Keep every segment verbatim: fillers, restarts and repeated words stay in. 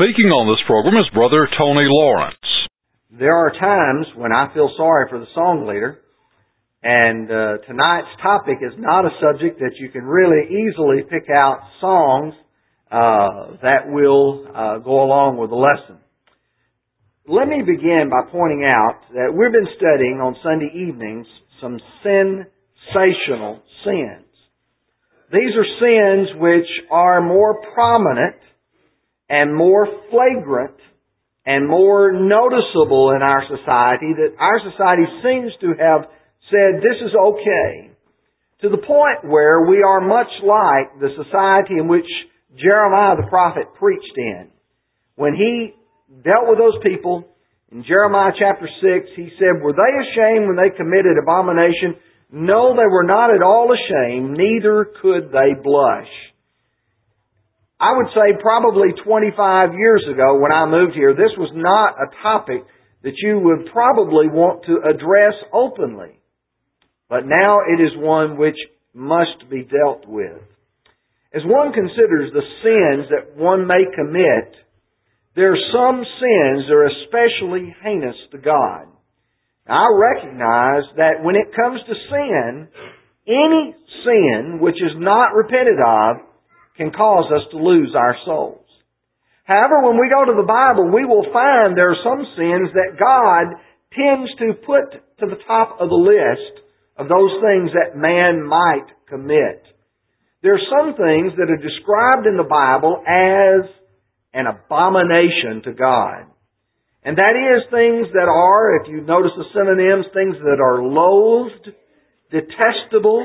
Speaking on this program is Brother Tony Lawrence. There are times when I feel sorry for the song leader, and uh, tonight's topic is not a subject that you can really easily pick out songs uh, that will uh, go along with the lesson. Let me begin by pointing out that we've been studying on Sunday evenings some sensational sins. These are sins which are more prominent and more flagrant and more noticeable in our society, that our society seems to have said this is okay, to the point where we are much like the society in which Jeremiah the prophet preached in. When he dealt with those people, in Jeremiah chapter six, he said, "Were they ashamed when they committed abomination? No, they were not at all ashamed, neither could they blush." I would say probably twenty-five years ago when I moved here, this was not a topic that you would probably want to address openly. But now it is one which must be dealt with. As one considers the sins that one may commit, there are some sins that are especially heinous to God. Now, I recognize that when it comes to sin, any sin which is not repented of can cause us to lose our souls. However, when we go to the Bible, we will find there are some sins that God tends to put to the top of the list of those things that man might commit. There are some things that are described in the Bible as an abomination to God. And that is things that are, if you notice the synonyms, things that are loathed, detestable,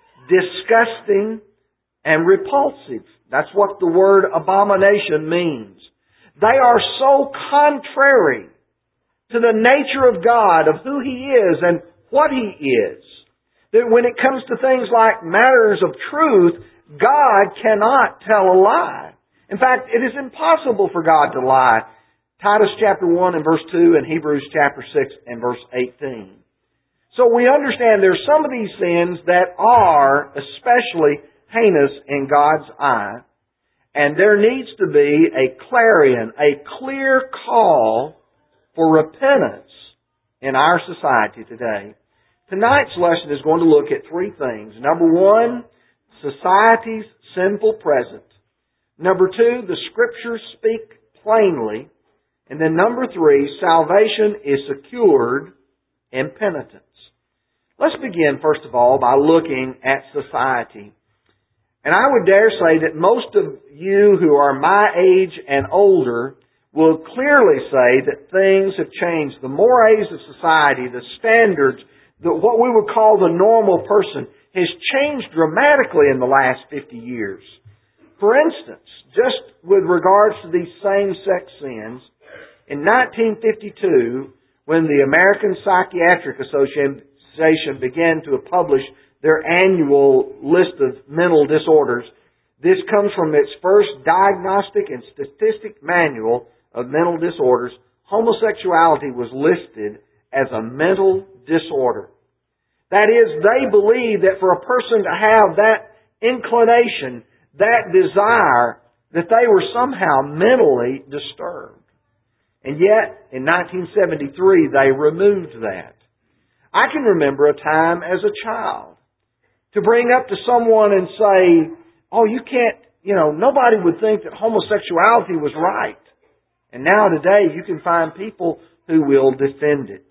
disgusting, and repulsive. That's what the word abomination means. They are so contrary to the nature of God, of who He is and what He is, that when it comes to things like matters of truth, God cannot tell a lie. In fact, it is impossible for God to lie. Titus chapter one and verse two and Hebrews chapter six and verse eighteen. So we understand there are some of these sins that are especially heinous in God's eye, and there needs to be a clarion, a clear call for repentance in our society today. Tonight's lesson is going to look at three things. Number one, society's sinful present. Number two, the Scriptures speak plainly. And then number three, salvation is secured in penitence. Let's begin, first of all, by looking at society. And I would dare say that most of you who are my age and older will clearly say that things have changed. The mores of society, the standards, the, what we would call the normal person, has changed dramatically in the last fifty years. For instance, just with regards to these same-sex sins, in nineteen fifty-two, when the American Psychiatric Association began to publish their annual list of mental disorders, this comes from its first diagnostic and statistic manual of mental disorders. Homosexuality was listed as a mental disorder. That is, they believe that for a person to have that inclination, that desire, that they were somehow mentally disturbed. And yet, in nineteen seventy-three, they removed that. I can remember a time as a child to bring up to someone and say, "Oh, you can't, you know, nobody would think that homosexuality was right." And now today you can find people who will defend it.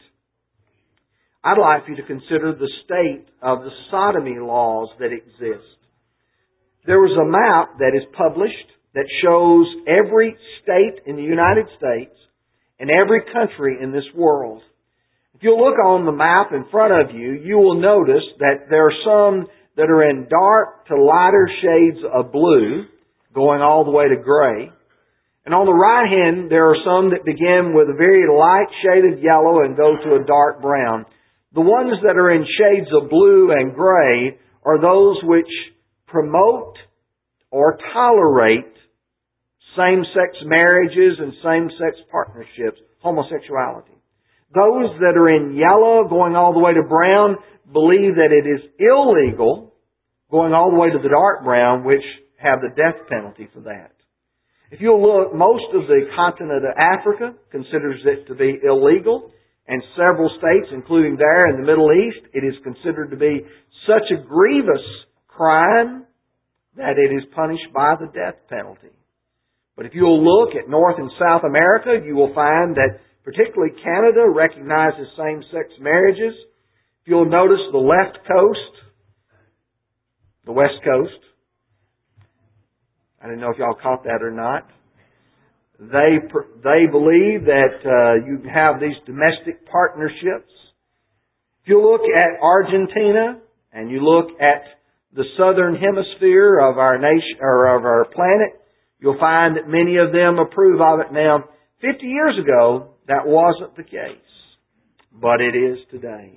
I'd like for you to consider the state of the sodomy laws that exist. There was a map that is published that shows every state in the United States and every country in this world. If you look on the map in front of you, you will notice that there are some that are in dark to lighter shades of blue, going all the way to gray. And on the right hand, there are some that begin with a very light shaded yellow and go to a dark brown. The ones that are in shades of blue and gray are those which promote or tolerate same-sex marriages and same-sex partnerships, homosexuality. Those that are in yellow, going all the way to brown, believe that it is illegal, going all the way to the dark brown, which have the death penalty for that. If you'll look, most of the continent of Africa considers it to be illegal, and several states, including there in the Middle East, it is considered to be such a grievous crime that it is punished by the death penalty. But if you'll look at North and South America, you will find that particularly Canada recognizes same-sex marriages. If you'll notice the left coast, the West Coast, I didn't know if y'all caught that or not. They they believe that uh, you can have these domestic partnerships. If you look at Argentina and you look at the southern hemisphere of our nation or of our planet, you'll find that many of them approve of it. Now, fifty years ago, that wasn't the case, but it is today.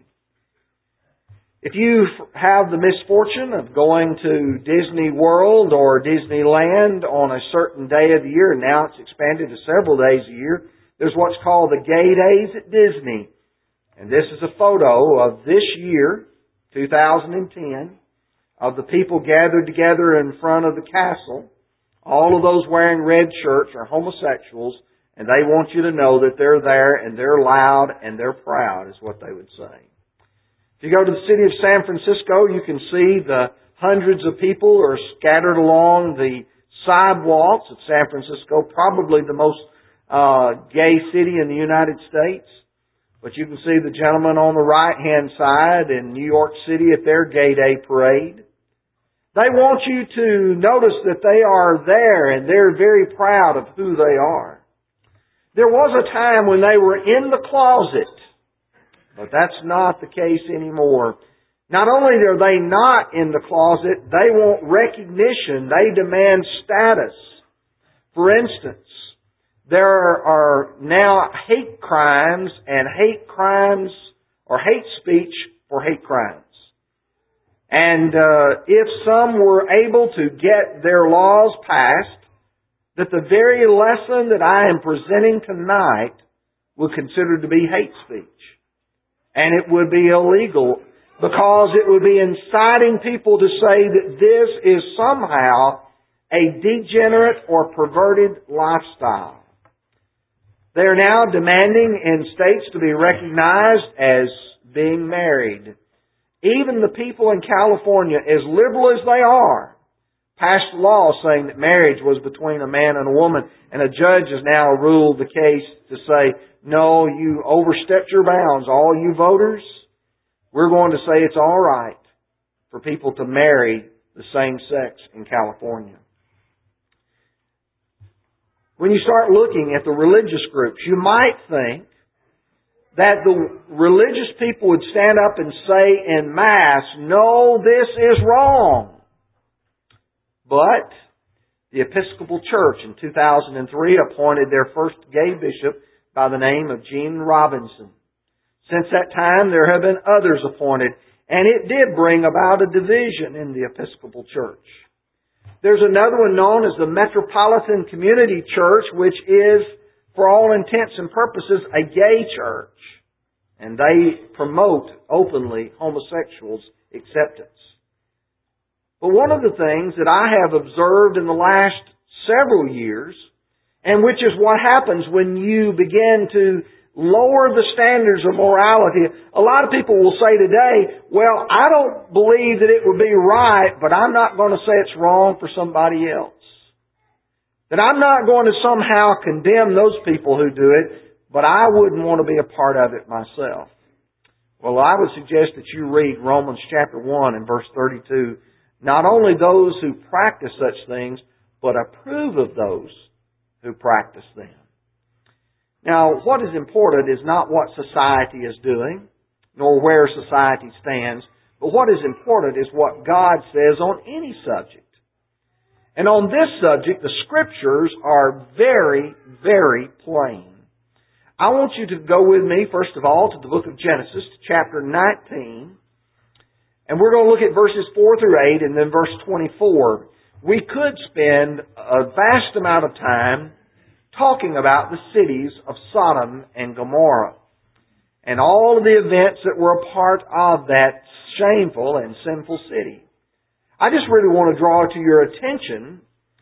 If you have the misfortune of going to Disney World or Disneyland on a certain day of the year, and now it's expanded to several days a year, there's what's called the Gay Days at Disney. And this is a photo of this year, two thousand ten, of the people gathered together in front of the castle. All of those wearing red shirts are homosexuals, and they want you to know that they're there and they're loud and they're proud, is what they would say. If you go to the city of San Francisco, you can see the hundreds of people are scattered along the sidewalks of San Francisco, probably the most uh, gay city in the United States. But you can see the gentleman on the right-hand side in New York City at their Gay Day parade. They want you to notice that they are there and they're very proud of who they are. There was a time when they were in the closet, but that's not the case anymore. Not only are they not in the closet, they want recognition. They demand status. For instance, there are now hate crimes and hate crimes or hate speech for hate crimes. And uh, if some were able to get their laws passed, that the very lesson that I am presenting tonight would consider to be hate speech. And it would be illegal because it would be inciting people to say that this is somehow a degenerate or perverted lifestyle. They are now demanding in states to be recognized as being married. Even the people in California, as liberal as they are, passed a law saying that marriage was between a man and a woman, and a judge has now ruled the case to say, no, you overstepped your bounds. All you voters, we're going to say it's all right for people to marry the same sex in California. When you start looking at the religious groups, you might think that the religious people would stand up and say in mass, no, this is wrong. But the Episcopal Church in two thousand three appointed their first gay bishop by the name of Gene Robinson. Since that time, there have been others appointed, and it did bring about a division in the Episcopal Church. There's another one known as the Metropolitan Community Church, which is, for all intents and purposes, a gay church. And they promote openly homosexuals' acceptance. But one of the things that I have observed in the last several years, and which is what happens when you begin to lower the standards of morality. A lot of people will say today, well, I don't believe that it would be right, but I'm not going to say it's wrong for somebody else. That I'm not going to somehow condemn those people who do it, but I wouldn't want to be a part of it myself. Well, I would suggest that you read Romans chapter one and verse thirty-two. Not only those who practice such things, but approve of those who practice them. Now, what is important is not what society is doing, nor where society stands, but what is important is what God says on any subject. And on this subject, the Scriptures are very, very plain. I want you to go with me, first of all, to the book of Genesis, chapter nineteen. And we're going to look at verses four through eight and then verse twenty-four. We could spend a vast amount of time talking about the cities of Sodom and Gomorrah and all of the events that were a part of that shameful and sinful city. I just really want to draw to your attention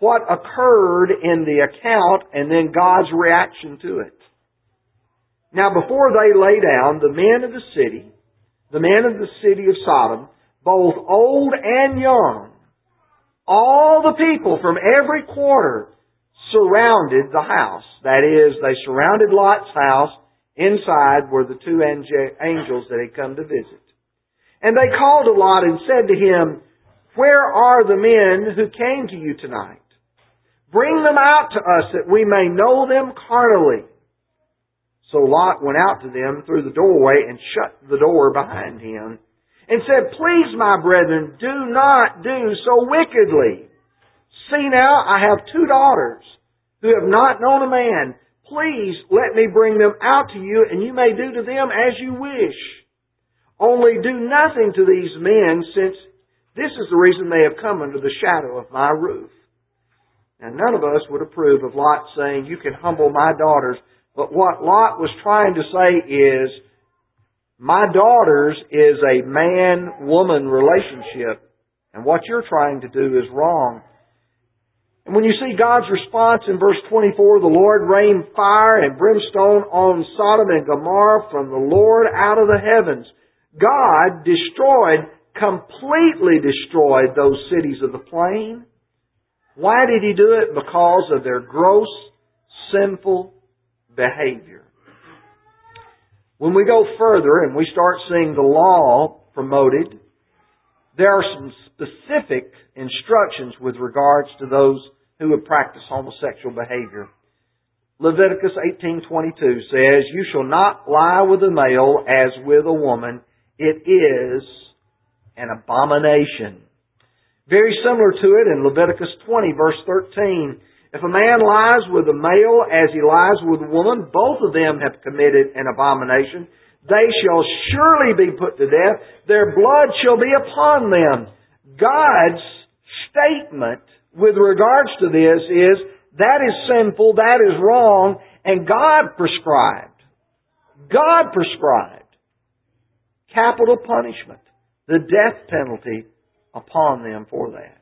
what occurred in the account and then God's reaction to it. Now, before they lay down, the men of the city, the men of the city of Sodom, both old and young, all the people from every quarter surrounded the house. That is, they surrounded Lot's house. Inside were the two angels that had come to visit. And they called to Lot and said to him, "Where are the men who came to you tonight? Bring them out to us that we may know them carnally." So Lot went out to them through the doorway and shut the door behind him and said, "Please, my brethren, do not do so wickedly. See now, I have two daughters who have not known a man. Please let me bring them out to you, and you may do to them as you wish. Only do nothing to these men, since this is the reason they have come under the shadow of my roof." Now, none of us would approve of Lot saying, "You can humble my daughters." But what Lot was trying to say is, my daughters is a man-woman relationship, and what you're trying to do is wrong. And when you see God's response in verse twenty-four, the Lord rained fire and brimstone on Sodom and Gomorrah from the Lord out of the heavens. God destroyed, completely destroyed those cities of the plain. Why did He do it? Because of their gross, sinful behavior. When we go further and we start seeing the law promoted, there are some specific instructions with regards to those who would practice homosexual behavior. Leviticus eighteen twenty-two says, "You shall not lie with a male as with a woman. It is an abomination." Very similar to it in Leviticus twenty, verse thirteen. "If a man lies with a male as he lies with a woman, both of them have committed an abomination. They shall surely be put to death. Their blood shall be upon them." God's statement with regards to this is, that is sinful, that is wrong, and God prescribed. God prescribed capital punishment, the death penalty upon them for that.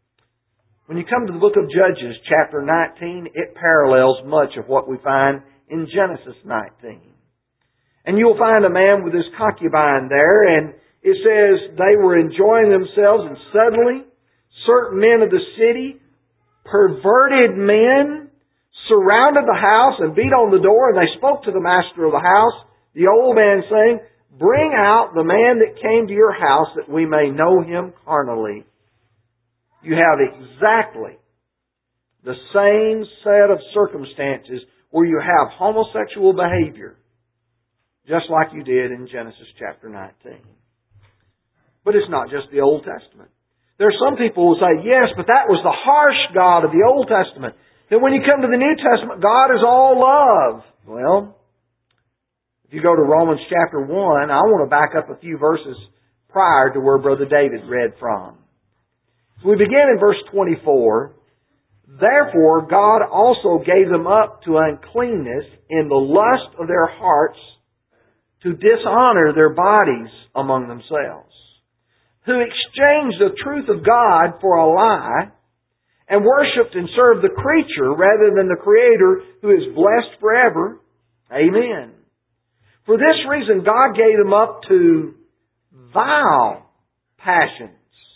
When you come to the book of Judges, chapter nineteen, it parallels much of what we find in Genesis nineteen. And you'll find a man with his concubine there, and it says they were enjoying themselves, and suddenly certain men of the city, perverted men, surrounded the house and beat on the door, and they spoke to the master of the house, the old man, saying, "Bring out the man that came to your house, that we may know him carnally." You have exactly the same set of circumstances where you have homosexual behavior, just like you did in Genesis chapter nineteen. But it's not just the Old Testament. There are some people who say, "Yes, but that was the harsh God of the Old Testament. Then when you come to the New Testament, God is all love." Well, if you go to Romans chapter one, I want to back up a few verses prior to where Brother David read from. We begin in verse twenty-four. "Therefore God also gave them up to uncleanness in the lust of their hearts, to dishonor their bodies among themselves, who exchanged the truth of God for a lie, and worshipped and served the creature rather than the Creator, who is blessed forever. Amen. For this reason God gave them up to vile passions.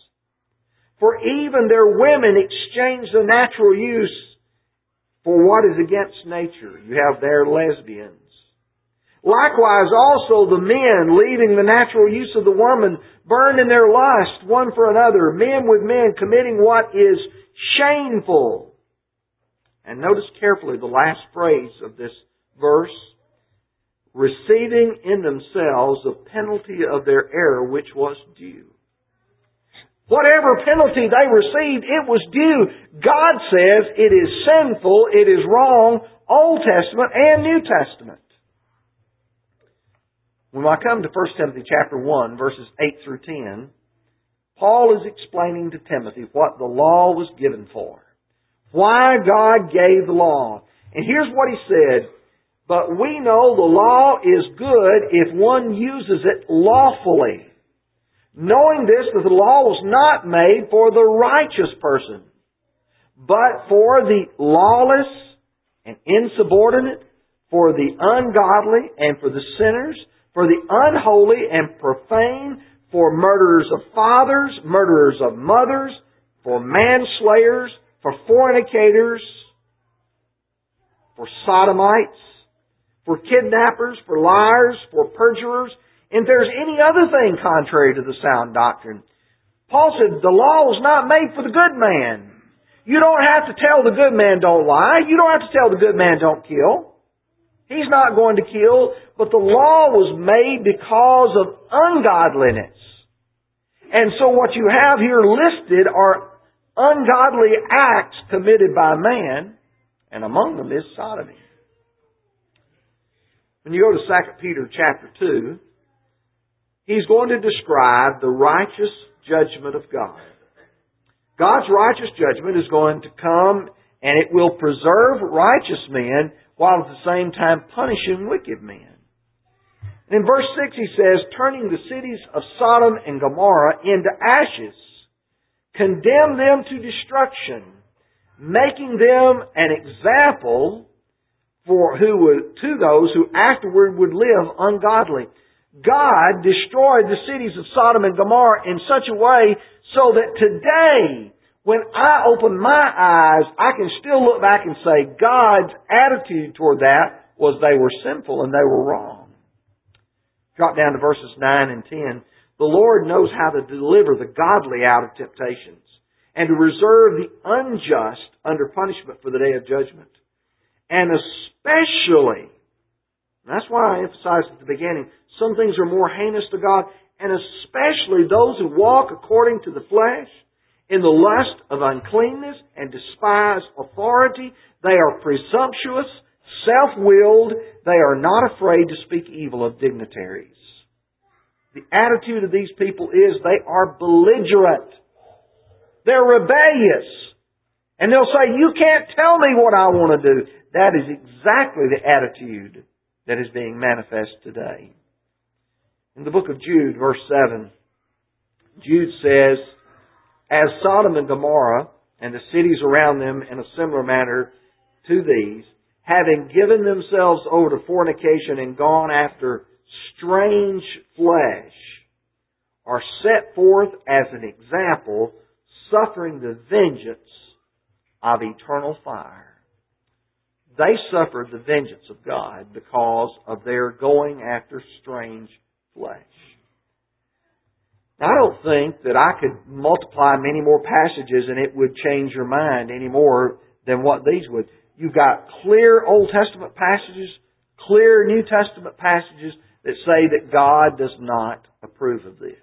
For even their women exchange the natural use for what is against nature." You have their lesbians. "Likewise also the men, leaving the natural use of the woman, burned in their lust one for another, men with men, committing what is shameful." And notice carefully the last phrase of this verse. "Receiving in themselves the penalty of their error which was due." Whatever penalty they received, it was due. God says it is sinful, it is wrong, Old Testament and New Testament. When I come to First Timothy chapter one, verses eight through ten, Paul is explaining to Timothy what the law was given for. Why God gave the law. And here's what he said, "But we know the law is good if one uses it lawfully, knowing this, that the law was not made for the righteous person, but for the lawless and insubordinate, for the ungodly and for the sinners, for the unholy and profane, for murderers of fathers, murderers of mothers, for manslayers, for fornicators, for sodomites, for kidnappers, for liars, for perjurers, and if there's any other thing contrary to the sound doctrine. Paul said the law was not made for the good man. You don't have to tell the good man don't lie. You don't have to tell the good man don't kill. He's not going to kill, but the law was made because of ungodliness. And so what you have here listed are ungodly acts committed by man, and among them is sodomy. When you go to Second Peter chapter two, he's going to describe the righteous judgment of God. God's righteous judgment is going to come, and it will preserve righteous men while at the same time punishing wicked men. And in verse six he says, turning the cities of Sodom and Gomorrah into ashes, condemn them to destruction, making them an example for who would, to those who afterward would live ungodly. God destroyed the cities of Sodom and Gomorrah in such a way so that today, when I open my eyes, I can still look back and say God's attitude toward that was they were sinful and they were wrong. Drop down to verses nine and ten. The Lord knows how to deliver the godly out of temptations and to reserve the unjust under punishment for the day of judgment. And especially, and that's why I emphasized at the beginning, some things are more heinous to God, and especially those who walk according to the flesh, in the lust of uncleanness and despise authority. They are presumptuous, self-willed. They are not afraid to speak evil of dignitaries. The attitude of these people is they are belligerent. They're rebellious. And they'll say, you can't tell me what I want to do. That is exactly the attitude that is being manifest today. In the book of Jude, verse seven, Jude says, as Sodom and Gomorrah and the cities around them in a similar manner to these, having given themselves over to fornication and gone after strange flesh, are set forth as an example, suffering the vengeance of eternal fire. They suffered the vengeance of God because of their going after strange flesh. Now, I don't think that I could multiply many more passages and it would change your mind any more than what these would. You've got clear Old Testament passages, clear New Testament passages that say that God does not approve of this.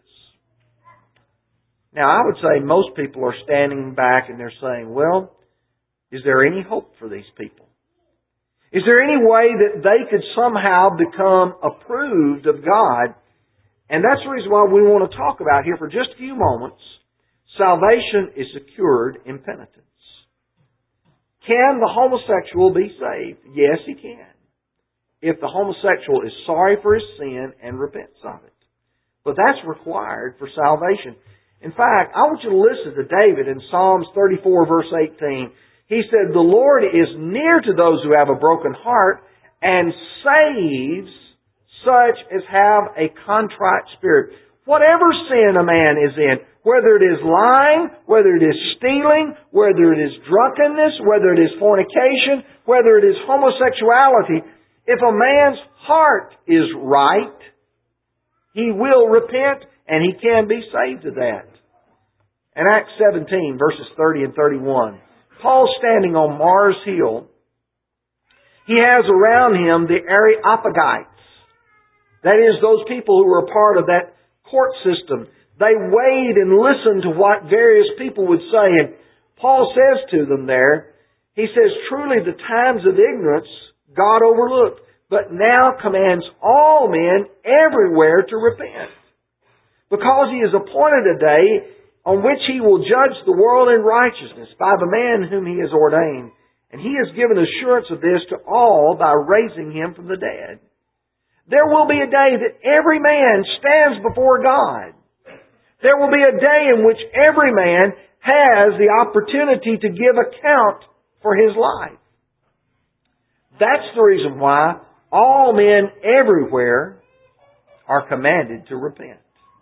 Now, I would say most people are standing back and they're saying, well, is there any hope for these people? Is there any way that they could somehow become approved of God? And that's the reason why we want to talk about here for just a few moments. Salvation is secured in penitence. Can the homosexual be saved? Yes, he can. If the homosexual is sorry for his sin and repents of it. But that's required for salvation. In fact, I want you to listen to David in Psalms thirty-four, verse eighteen. He said, the Lord is near to those who have a broken heart and saves such as have a contrite spirit. Whatever sin a man is in, whether it is lying, whether it is stealing, whether it is drunkenness, whether it is fornication, whether it is homosexuality, if a man's heart is right, he will repent and he can be saved of that. In Acts seventeen, verses thirty and thirty-one, Paul standing on Mars Hill, he has around him the Areopagites. That is, those people who were a part of that court system. They weighed and listened to what various people would say. And Paul says to them there, he says, truly the times of ignorance God overlooked, but now commands all men everywhere to repent. Because he has appointed a day on which he will judge the world in righteousness by the man whom he has ordained. And he has given assurance of this to all by raising him from the dead. There will be a day that every man stands before God. There will be a day in which every man has the opportunity to give account for his life. That's the reason why all men everywhere are commanded to repent.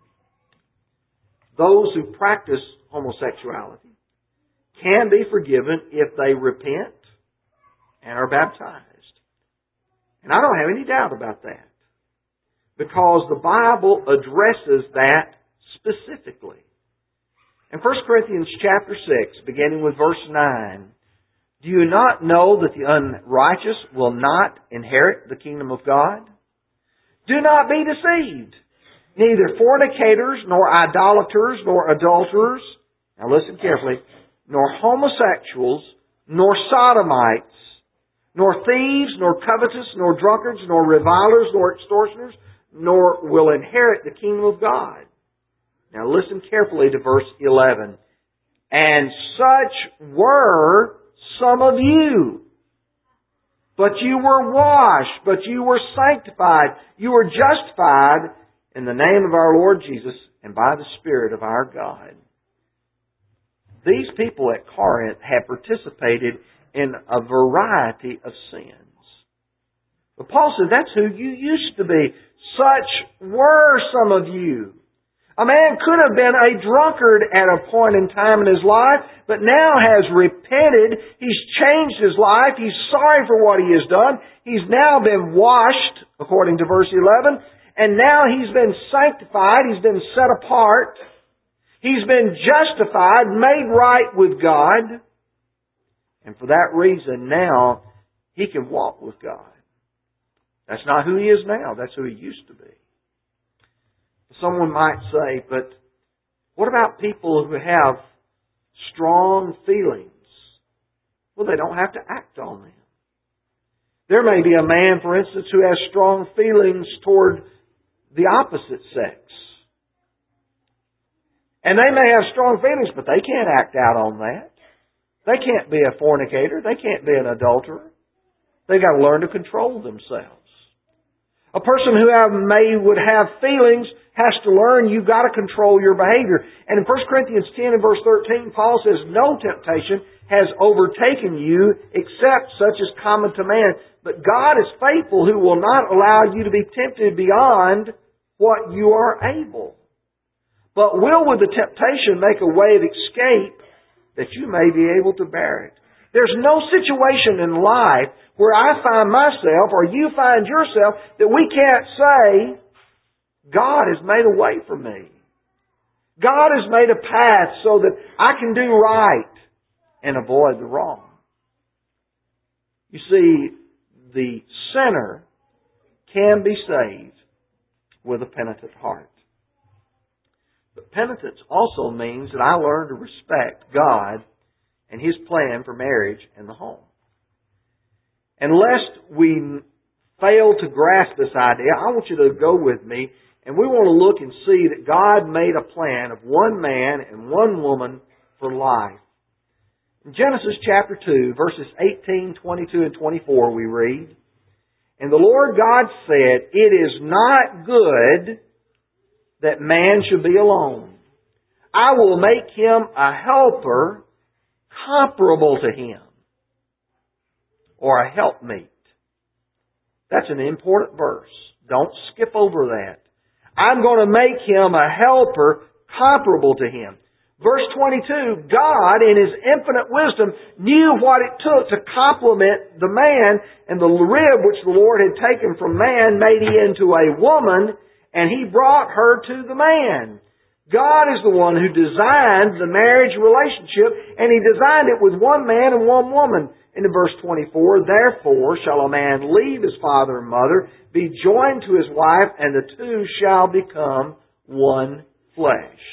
Those who practice homosexuality can be forgiven if they repent and are baptized. And I don't have any doubt about that, because the Bible addresses that specifically. In First Corinthians chapter six, beginning with verse nine, do you not know that the unrighteous will not inherit the kingdom of God? Do not be deceived. Neither fornicators, nor idolaters, nor adulterers, now listen carefully, nor homosexuals, nor sodomites, nor thieves, nor covetous, nor drunkards, nor revilers, nor extortioners, nor will inherit the kingdom of God. Now listen carefully to verse eleven. And such were some of you. But you were washed, but you were sanctified, you were justified in the name of our Lord Jesus and by the Spirit of our God. These people at Corinth had participated in a variety of sins. But Paul said, that's who you used to be. Such were some of you. A man could have been a drunkard at a point in time in his life, but now has repented. He's changed his life. He's sorry for what he has done. He's now been washed, according to verse eleven, and now he's been sanctified. He's been set apart. He's been justified, made right with God. And for that reason, now he can walk with God. That's not who he is now. That's who he used to be. Someone might say, but what about people who have strong feelings? Well, they don't have to act on them. There may be a man, for instance, who has strong feelings toward the opposite sex. And they may have strong feelings, but they can't act out on that. They can't be a fornicator. They can't be an adulterer. They've got to learn to control themselves. A person who have, may would have feelings has to learn you've got to control your behavior. And in First Corinthians ten and verse thirteen, Paul says, no temptation has overtaken you except such as common to man. But God is faithful, who will not allow you to be tempted beyond what you are able, but will with the temptation make a way of escape that you may be able to bear it. There's no situation in life where I find myself or you find yourself that we can't say, God has made a way for me. God has made a path so that I can do right and avoid the wrong. You see, the sinner can be saved with a penitent heart. But penitence also means that I learn to respect God and His plan for marriage and the home. And lest we fail to grasp this idea, I want you to go with me, and we want to look and see that God made a plan of one man and one woman for life. In Genesis chapter two, verses eighteen, twenty-two, and twenty-four, we read, And the Lord God said, It is not good that man should be alone. I will make him a helper comparable to him, or a helpmeet. That's an important verse. Don't skip over that. I'm going to make him a helper comparable to him. Verse twenty-two, God in His infinite wisdom knew what it took to complement the man, and the rib which the Lord had taken from man made He into a woman, and He brought her to the man. God is the one who designed the marriage relationship, and He designed it with one man and one woman. And in verse twenty-four, Therefore shall a man leave his father and mother, be joined to his wife, and the two shall become one flesh.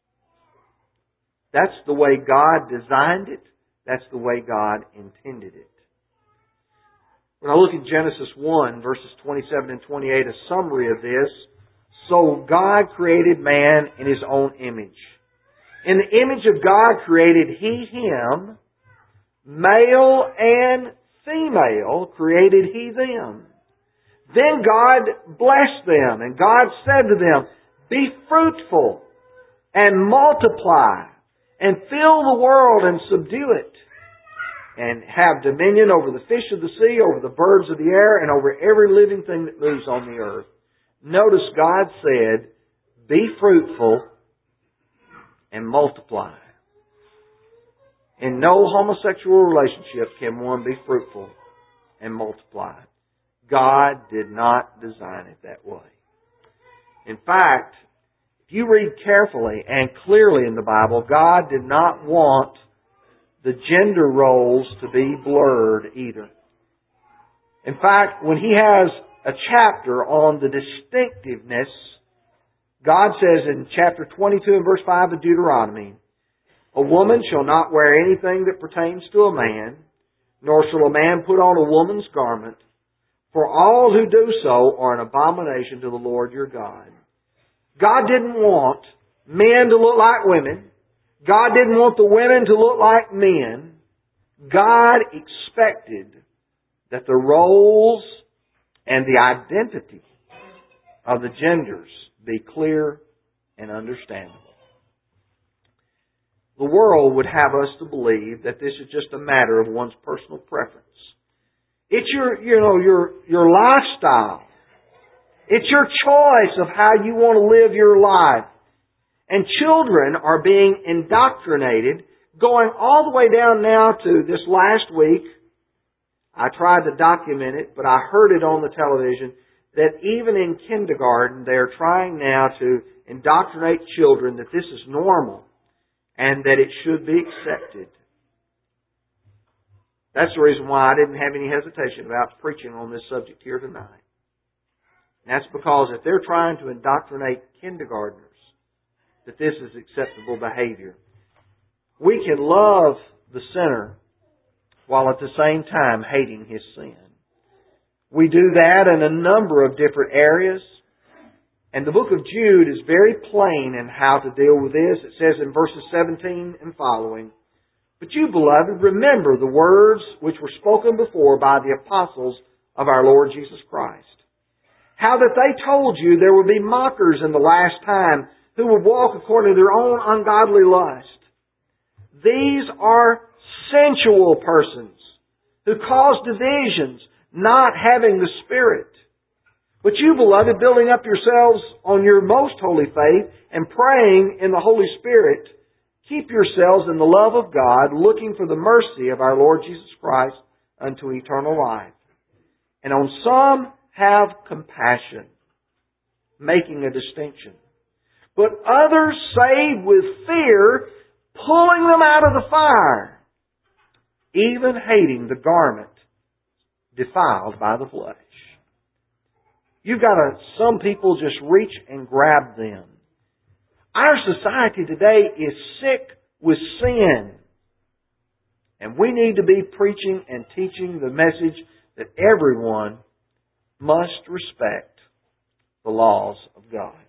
That's the way God designed it. That's the way God intended it. When I look at Genesis one, verses twenty-seven and twenty-eight, a summary of this, So God created man in His own image. In the image of God created He him, male and female created He them. Then God blessed them, and God said to them, Be fruitful and multiply, and fill the world and subdue it, and have dominion over the fish of the sea, over the birds of the air, and over every living thing that moves on the earth. Notice God said, be fruitful and multiply. In no homosexual relationship can one be fruitful and multiply. God did not design it that way. In fact, if you read carefully and clearly in the Bible, God did not want the gender roles to be blurred either. In fact, when He has a chapter on the distinctiveness, God says in chapter twenty-two and verse five of Deuteronomy, a woman shall not wear anything that pertains to a man, nor shall a man put on a woman's garment, for all who do so are an abomination to the Lord your God. God didn't want men to look like women. God didn't want the women to look like men. God expected that the roles and the identity of the genders be clear and understandable. The world would have us to believe that this is just a matter of one's personal preference. It's your, you know, your, your lifestyle. It's your choice of how you want to live your life. And children are being indoctrinated, going all the way down now to this last week. I tried to document it, but I heard it on the television that even in kindergarten they're trying now to indoctrinate children that this is normal and that it should be accepted. That's the reason why I didn't have any hesitation about preaching on this subject here tonight. And that's because if they're trying to indoctrinate kindergartners that this is acceptable behavior, we can love the sinner while at the same time hating his sin. We do that in a number of different areas. And the book of Jude is very plain in how to deal with this. It says in verses seventeen and following, but you, beloved, remember the words which were spoken before by the apostles of our Lord Jesus Christ. How that they told you there would be mockers in the last time who would walk according to their own ungodly lust. These are sensual persons who cause divisions, not having the Spirit. But you, beloved, building up yourselves on your most holy faith and praying in the Holy Spirit, keep yourselves in the love of God, looking for the mercy of our Lord Jesus Christ unto eternal life. And on some have compassion, making a distinction. But others save with fear, pulling them out of the fire, even hating the garment defiled by the flesh. You've got to, some people just reach and grab them. Our society today is sick with sin. And we need to be preaching and teaching the message that everyone must respect the laws of God.